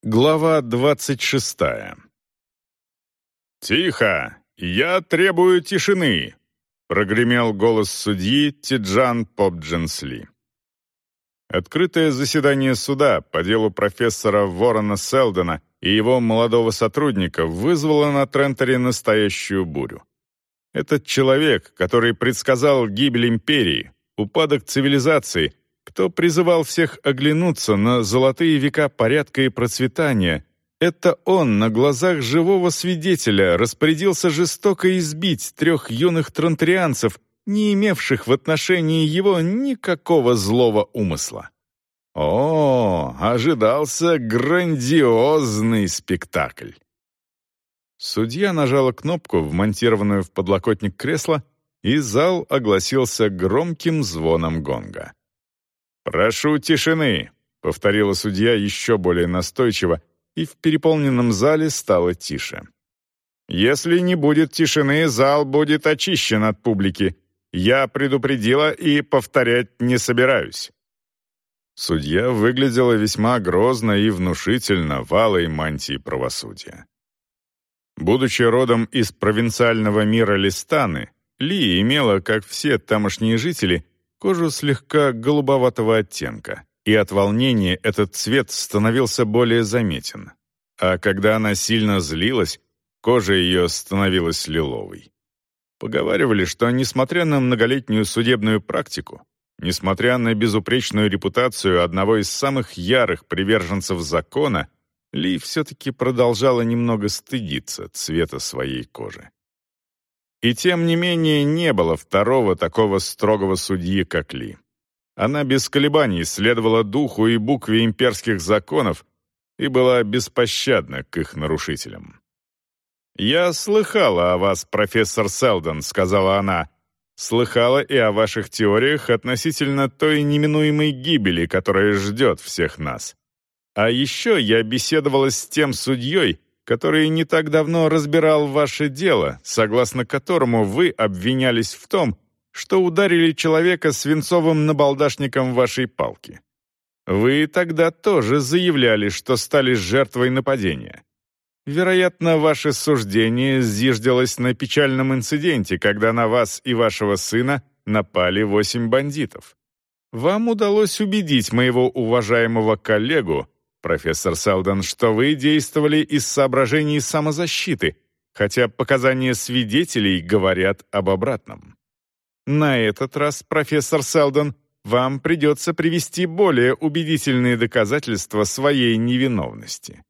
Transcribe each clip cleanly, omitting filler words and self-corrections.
Глава 26. «Тихо! Я требую тишины!» — прогремел голос судьи Тиджан Попдженсли. Открытое заседание суда по делу профессора Ворона Селдона и его молодого сотрудника вызвало на Тренторе настоящую бурю. Этот человек, который предсказал гибель империи, упадок цивилизации, кто призывал всех оглянуться на золотые века порядка и процветания, это он на глазах живого свидетеля распорядился жестоко избить 3 юных тронтарианцев, не имевших в отношении его никакого злого умысла. О, ожидался грандиозный спектакль. Судья нажала кнопку, вмонтированную в подлокотник кресла, и зал огласился громким звоном гонга. «Прошу тишины», — повторила судья еще более настойчиво, и в переполненном зале стало тише. «Если не будет тишины, зал будет очищен от публики. Я предупредила и повторять не собираюсь». Судья выглядела весьма грозно и внушительно в алой мантии правосудия. Будучи родом из провинциального мира Листаны, Ли имела, как все тамошние жители, кожу слегка голубоватого оттенка, и от волнения этот цвет становился более заметен. А когда она сильно злилась, кожа ее становилась лиловой. Поговаривали, что, несмотря на многолетнюю судебную практику, несмотря на безупречную репутацию одного из самых ярых приверженцев закона, Ли все-таки продолжала немного стыдиться цвета своей кожи. И тем не менее не было второго такого строгого судьи, как Ли. Она без колебаний следовала духу и букве имперских законов и была беспощадна к их нарушителям. «Я слыхала о вас, профессор Селдон», — сказала она. «Слыхала и о ваших теориях относительно той неминуемой гибели, которая ждет всех нас. А еще я беседовала с тем судьей, который не так давно разбирал ваше дело, согласно которому вы обвинялись в том, что ударили человека свинцовым набалдашником вашей палки. Вы тогда тоже заявляли, что стали жертвой нападения. Вероятно, ваше суждение зиждилось на печальном инциденте, когда на вас и вашего сына напали 8 бандитов. Вам удалось убедить моего уважаемого коллегу, профессор Селдон, что вы действовали из соображений самозащиты, хотя показания свидетелей говорят об обратном. На этот раз, профессор Селдон, вам придется привести более убедительные доказательства своей невиновности».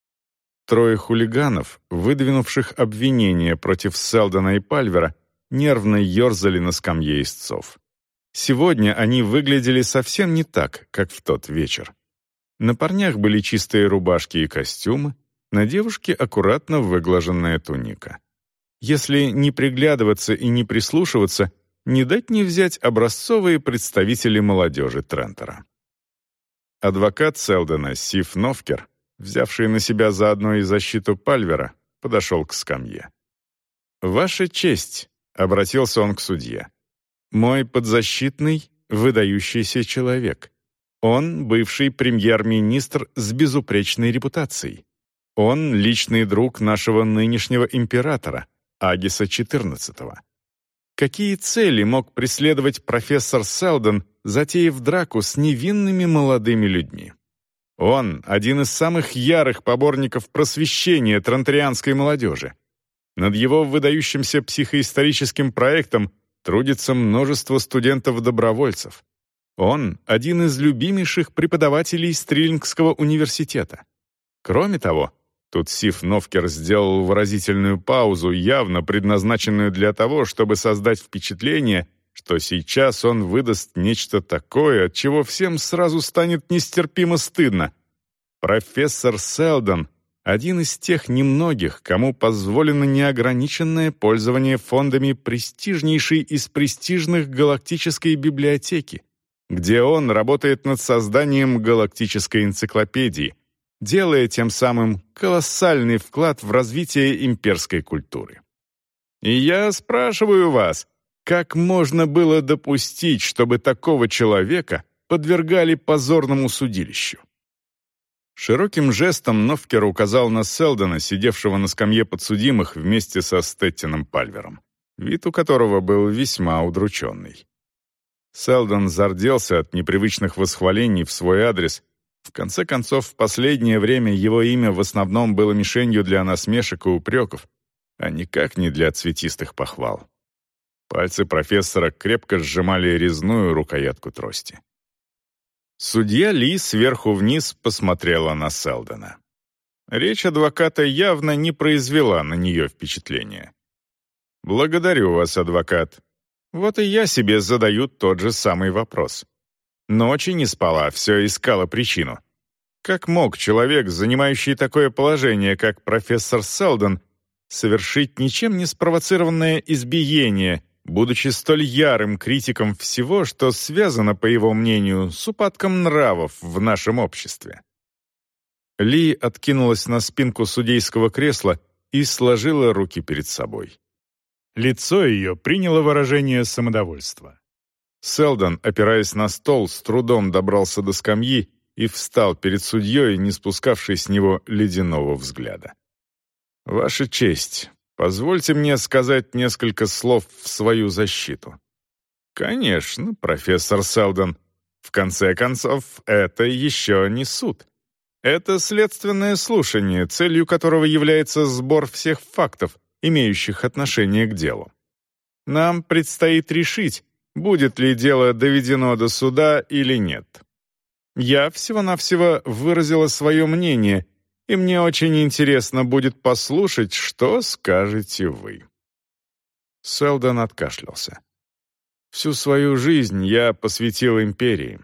3 хулиганов, выдвинувших обвинения против Селдона и Пальвера, нервно ерзали на скамье истцов. Сегодня они выглядели совсем не так, как в тот вечер. На парнях были чистые рубашки и костюмы, на девушке аккуратно выглаженная туника. Если не приглядываться и не прислушиваться, не дать не взять образцовые представители молодежи Трентора. Адвокат Селдона Сиф Новкер, взявший на себя заодно и защиту Пальвера, подошел к скамье. «Ваша честь», — обратился он к судье, — «мой подзащитный — выдающийся человек. Он — бывший премьер-министр с безупречной репутацией. Он — личный друг нашего нынешнего императора, Агиса XIV. Какие цели мог преследовать профессор Селдон, затеяв драку с невинными молодыми людьми? Он — один из самых ярых поборников просвещения тронтарианской молодежи. Над его выдающимся психоисторическим проектом трудится множество студентов-добровольцев. Он — один из любимейших преподавателей Стрилингского университета. Кроме того, тут Сиф Новкер сделал выразительную паузу, явно предназначенную для того, чтобы создать впечатление, что сейчас он выдаст нечто такое, от чего всем сразу станет нестерпимо стыдно. Профессор Селдон — один из тех немногих, кому позволено неограниченное пользование фондами престижнейшей из престижных галактической библиотеки, где он работает над созданием галактической энциклопедии, делая тем самым колоссальный вклад в развитие имперской культуры. И я спрашиваю вас, как можно было допустить, чтобы такого человека подвергали позорному судилищу? Широким жестом Нофкер указал на Селдона, сидевшего на скамье подсудимых вместе со Стеттином Пальвером, вид у которого был весьма удрученный. Селдон зарделся от непривычных восхвалений в свой адрес. В конце концов, в последнее время его имя в основном было мишенью для насмешек и упреков, а никак не для цветистых похвал. Пальцы профессора крепко сжимали резную рукоятку трости. Судья Ли сверху вниз посмотрела на Селдона. Речь адвоката явно не произвела на нее впечатления. «Благодарю вас, адвокат. Вот и я себе задаю тот же самый вопрос. Ночи не спала, все искала причину. Как мог человек, занимающий такое положение, как профессор Селдон, совершить ничем не спровоцированное избиение, будучи столь ярым критиком всего, что связано, по его мнению, с упадком нравов в нашем обществе?» Ли откинулась на спинку судейского кресла и сложила руки перед собой. Лицо ее приняло выражение самодовольства. Селдон, опираясь на стол, с трудом добрался до скамьи и встал перед судьей, не спускавший с него ледяного взгляда. «Ваша честь, позвольте мне сказать несколько слов в свою защиту». «Конечно, профессор Селдон. В конце концов, это еще не суд. Это следственное слушание, целью которого является сбор всех фактов, имеющих отношение к делу. Нам предстоит решить, будет ли дело доведено до суда или нет. Я всего-навсего выразила свое мнение, и мне очень интересно будет послушать, что скажете вы». Селдон откашлялся. «Всю свою жизнь я посвятил империи.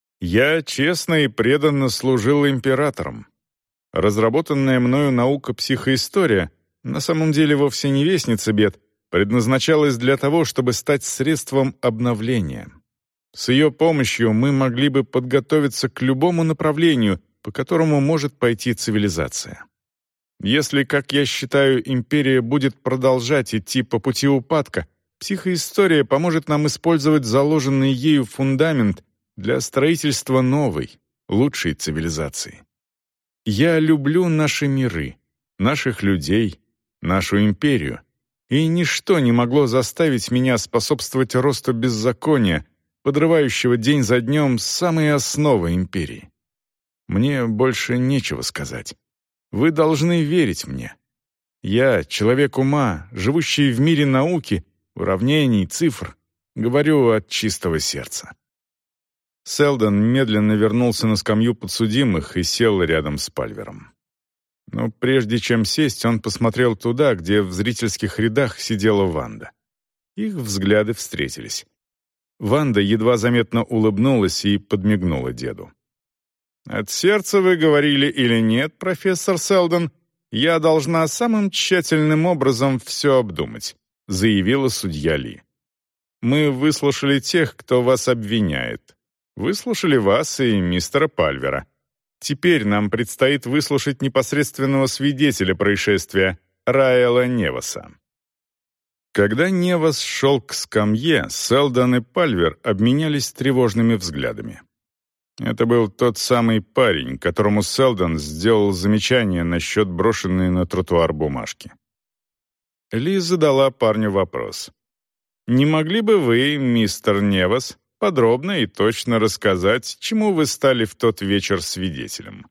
Я честно и преданно служил императорам. Разработанная мною наука психоистория на самом деле вовсе не вестница бед, предназначалась для того, чтобы стать средством обновления. С ее помощью мы могли бы подготовиться к любому направлению, по которому может пойти цивилизация. Если, как я считаю, империя будет продолжать идти по пути упадка, психоистория поможет нам использовать заложенный ею фундамент для строительства новой, лучшей цивилизации. Я люблю наши миры, наших людей, нашу империю, и ничто не могло заставить меня способствовать росту беззакония, подрывающего день за днем самые основы империи. Мне больше нечего сказать. Вы должны верить мне. Я, человек ума, живущий в мире науки, уравнений, цифр, говорю от чистого сердца». Селдон медленно вернулся на скамью подсудимых и сел рядом с Пальвером. Но прежде чем сесть, он посмотрел туда, где в зрительских рядах сидела Ванда. Их взгляды встретились. Ванда едва заметно улыбнулась и подмигнула деду. «От сердца вы говорили или нет, профессор Селдон, я должна самым тщательным образом все обдумать», заявила судья Ли. «Мы выслушали тех, кто вас обвиняет. Выслушали вас и мистера Пальвера. Теперь нам предстоит выслушать непосредственного свидетеля происшествия, Раэла Неваса». Когда Невас шел к скамье, Селдон и Пальвер обменялись тревожными взглядами. Это был тот самый парень, которому Селдон сделал замечание насчет брошенной на тротуар бумажки. Ли задала парню вопрос. «Не могли бы вы, мистер Невас, подробно и точно рассказать, чему вы стали в тот вечер свидетелем?»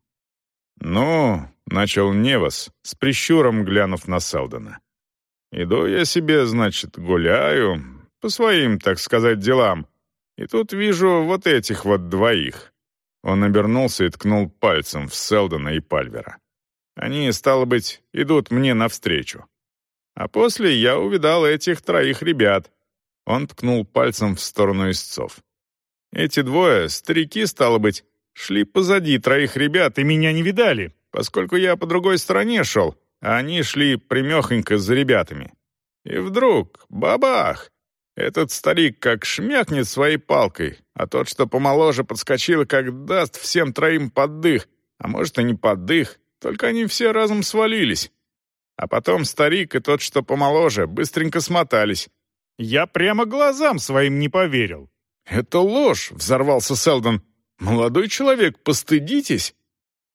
«Ну», — начал Невас, с прищуром глянув на Селдона. «Иду я себе, значит, гуляю, по своим, так сказать, делам, и тут вижу вот этих вот двоих». Он обернулся и ткнул пальцем в Селдона и Пальвера. «Они, стало быть, идут мне навстречу. А после я увидал этих троих ребят». Он ткнул пальцем в сторону истцов. «Эти двое, старики, стало быть, шли позади троих ребят и меня не видали, поскольку я по другой стороне шел, а они шли прямехонько за ребятами. И вдруг, бабах! Этот старик как шмякнет своей палкой, а тот, что помоложе, подскочил и как даст всем троим поддых, а может и не поддых, только они все разом свалились. А потом старик и тот, что помоложе, быстренько смотались. Я прямо глазам своим не поверил». «Это ложь!» — взорвался Селдон. «Молодой человек, постыдитесь!»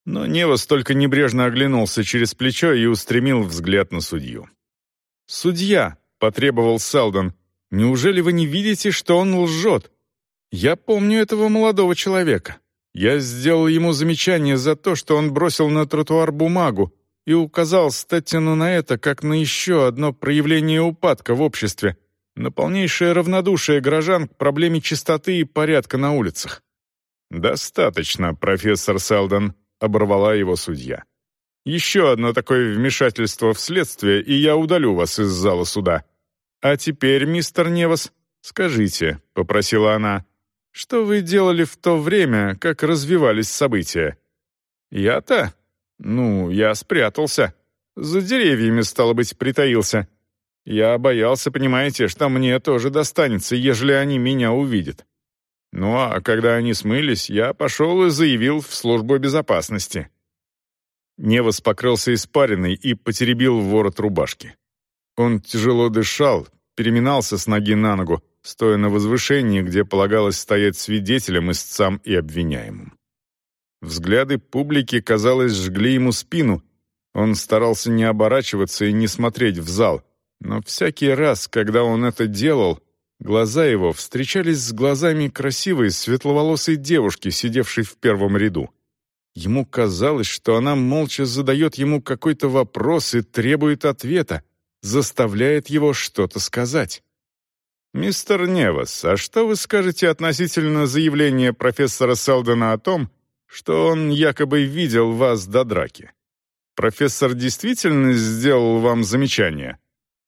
Но Невас только небрежно оглянулся через плечо и устремил взгляд на судью. «Судья», — потребовал Селдон, — «неужели вы не видите, что он лжет? Я помню этого молодого человека. Я сделал ему замечание за то, что он бросил на тротуар бумагу и указал Стэттину на это как на еще одно проявление упадка в обществе, на полнейшее равнодушие горожан к проблеме чистоты и порядка на улицах». «Достаточно, профессор Селдон», — оборвала его судья. «Еще одно такое вмешательство в следствие, и я удалю вас из зала суда. А теперь, мистер Невас, скажите», — попросила она, — «что вы делали в то время, как развивались события?» «Я-то? Я спрятался. За деревьями, стало быть, притаился. Я боялся, понимаете, что мне тоже достанется, ежели они меня увидят. А когда они смылись, я пошел и заявил в службу безопасности». Невас покрылся испариной и потеребил ворот рубашки. Он тяжело дышал, переминался с ноги на ногу, стоя на возвышении, где полагалось стоять свидетелем, истцам и обвиняемым. Взгляды публики, казалось, жгли ему спину. Он старался не оборачиваться и не смотреть в зал, но всякий раз, когда он это делал, глаза его встречались с глазами красивой светловолосой девушки, сидевшей в первом ряду. Ему казалось, что она молча задает ему какой-то вопрос и требует ответа, заставляет его что-то сказать. «Мистер Невас, а что вы скажете относительно заявления профессора Селдона о том, что он якобы видел вас до драки? Профессор действительно сделал вам замечание?»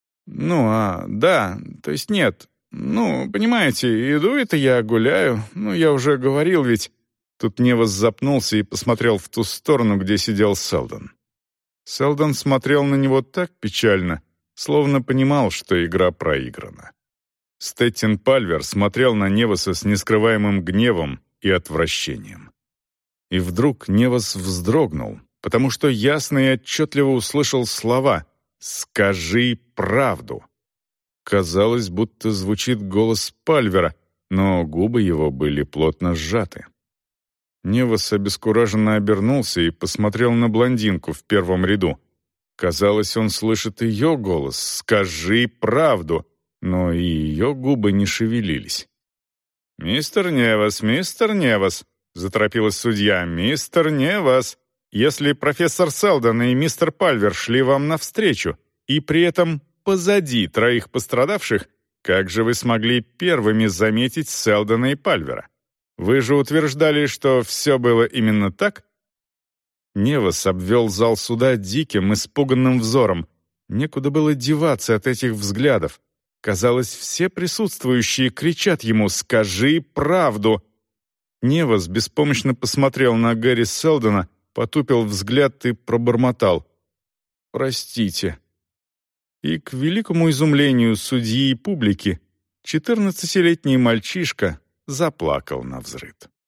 Да, то есть нет. Понимаете, иду это я гуляю, я уже говорил ведь...» Тут Невас запнулся и посмотрел в ту сторону, где сидел Селдон. Селдон смотрел на него так печально, словно понимал, что игра проиграна. Стэттин Пальвер смотрел на Неваса с нескрываемым гневом и отвращением. И вдруг Невас вздрогнул, потому что ясно и отчетливо услышал слова «Скажи правду». Казалось, будто звучит голос Пальвера, но губы его были плотно сжаты. Невас обескураженно обернулся и посмотрел на блондинку в первом ряду. Казалось, он слышит ее голос «Скажи правду», но и ее губы не шевелились. «Мистер Невас», — заторопилась судья, — «мистер Невас, если профессор Селдон и мистер Пальвер шли вам навстречу, и при этом позади троих пострадавших, как же вы смогли первыми заметить Селдона и Пальвера? Вы же утверждали, что все было именно так?» Невас обвел зал суда диким, испуганным взором. Некуда было деваться от этих взглядов. Казалось, все присутствующие кричат ему «Скажи правду!». Невас беспомощно посмотрел на Гэри Селдона, потупил взгляд и пробормотал «Простите». И, к великому изумлению судьи и публики, 14-летний мальчишка заплакал навзрыд.